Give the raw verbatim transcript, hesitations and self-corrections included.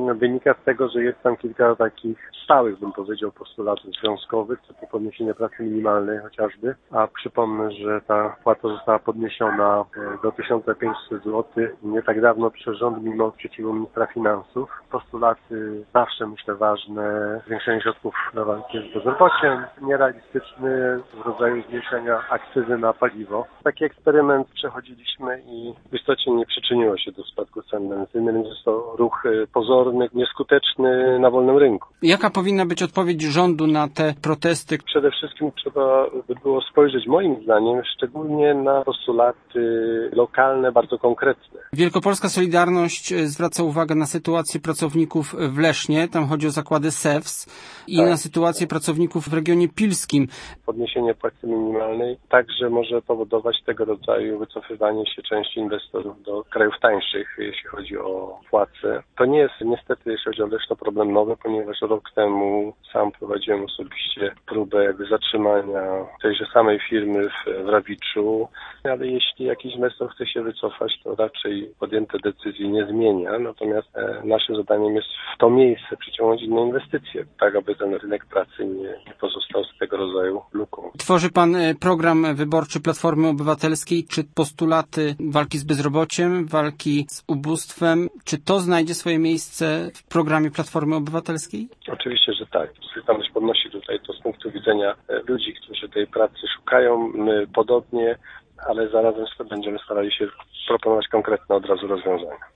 wynika z tego, że jest tam kilka takich stałych, bym powiedział, postulatów związkowych, typu podniesienie pracy minimalnej chociażby, a przypomnę, że ta płata została podniesiona do tysiąc pięćset złotych nie tak dawno przez rząd mimo sprzeciwu ministra finansów. Postulaty zawsze, myślę, ważne, zwiększenie środków na walkę z bezrobociem, nierealistyczny w rodzaju zmniejszenia akcyzy na paliwo. Taki eksperyment przechodziliśmy i w istocie nie przyczyniło się do spadku cen benzyny, więc jest to ruch pozorny, nieskuteczny na wolnym rynku. Jaka powinna być odpowiedź rządu na te protesty? Przede wszystkim trzeba by było spojrzeć, moim zdaniem, szczególnie na postulaty lokalne, bardzo konkretne. Wielkopolska Solidarność zwraca uwagę na sytuację pracowników w Lesznie, tam chodzi o zakłady S E W S i tak. na sytuację pracowników w regionie pilskim. Podniesienie płacy minimalnej także może powodować tego rodzaju wycofywanie się części inwestorów do krajów tańszych, jeśli chodzi o płace. To nie jest niestety, jeśli chodzi o Leszno, problem nowy, ponieważ rok temu sam prowadziłem osobiście próbę jakby zatrzymania tejże samej firmy w, w Rawiczu, ale jeśli jakiś inwestor chce się wycofać, to raczej podjęte decyzje nie zmienia, natomiast e, naszym zadaniem jest w to miejsce przyciągnąć inne inwestycje, tak aby ten rynek pracy nie, nie pozostał z tego rodzaju luką. Tworzy Pan program wyborczy Platformy Obywatelskiej. Czy postulaty walki z bezrobociem, walki z ubóstwem, czy to znajdzie swoje miejsce w programie Platformy Obywatelskiej? Oczywiście, że tak. Solidarność podnosi tutaj to z punktu widzenia ludzi, którzy tej pracy szukają. My podobnie, ale zarazem będziemy starali się proponować konkretne od razu rozwiązania.